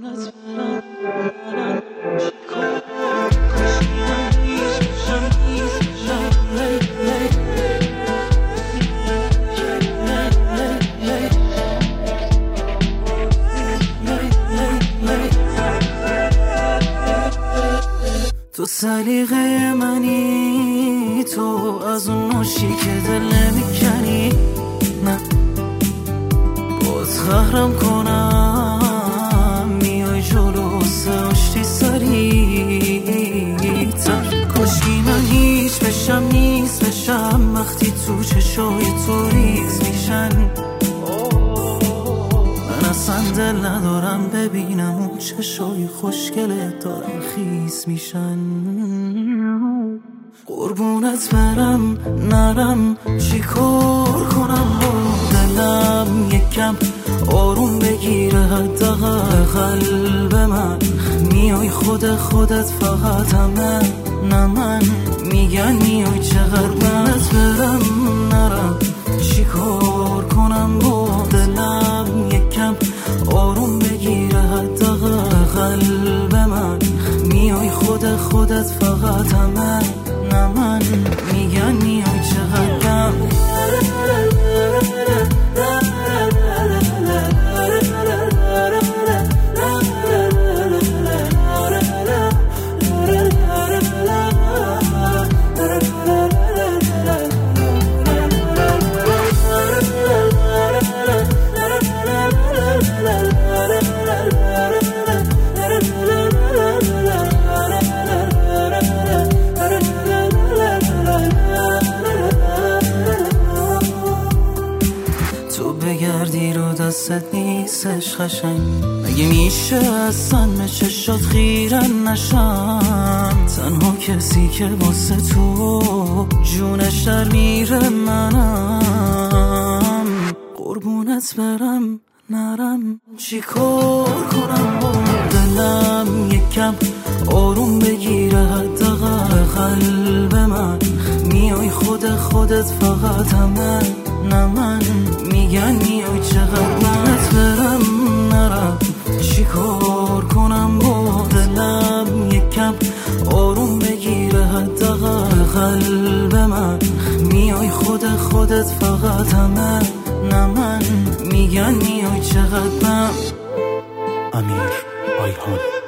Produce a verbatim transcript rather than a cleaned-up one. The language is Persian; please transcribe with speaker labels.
Speaker 1: تو سلیقه منی، تو از اون نوشی که دل نمیکنی. نه باز خهرم کنم میای جلو ساشتی سریع تر. کشکی من هیچ بشم نیست بشم وقتی تو چشای تو ریز میشن. من اصلا دل ندارم ببینم اون چشای خوشگله دارن خیس میشن. قربونت برم نرم چی کار کنم با دلم یکم آروم بگیره حداقل قلب من. میای خود خودت فقط همه نه من میگن میای چقدر. قربونت برم نرم چی کار کنم با دلم یکم آروم بگیره حداقل قلب من. میای خود خودت فقط همه نه من میگن میای چقدر. بگردی رو دستت نیستش قشنگ. مگه میشه اصلا چشات خیرن نشم؟ تنها کسی که واسه تو جونش در میره منم. قربونت برم نرم چی کار کنم با دلم یکم آروم بگیره حداقل قلب من. میای خود خودت فقط همه نه من میگن میای چقدر. قربونت برم نرم چی کار کنم با دلم یکم آروم بگیره حداقل قلب من. میای خود خودت فقط همه نه من میگن میای چقدر. من
Speaker 2: امیر آیهان.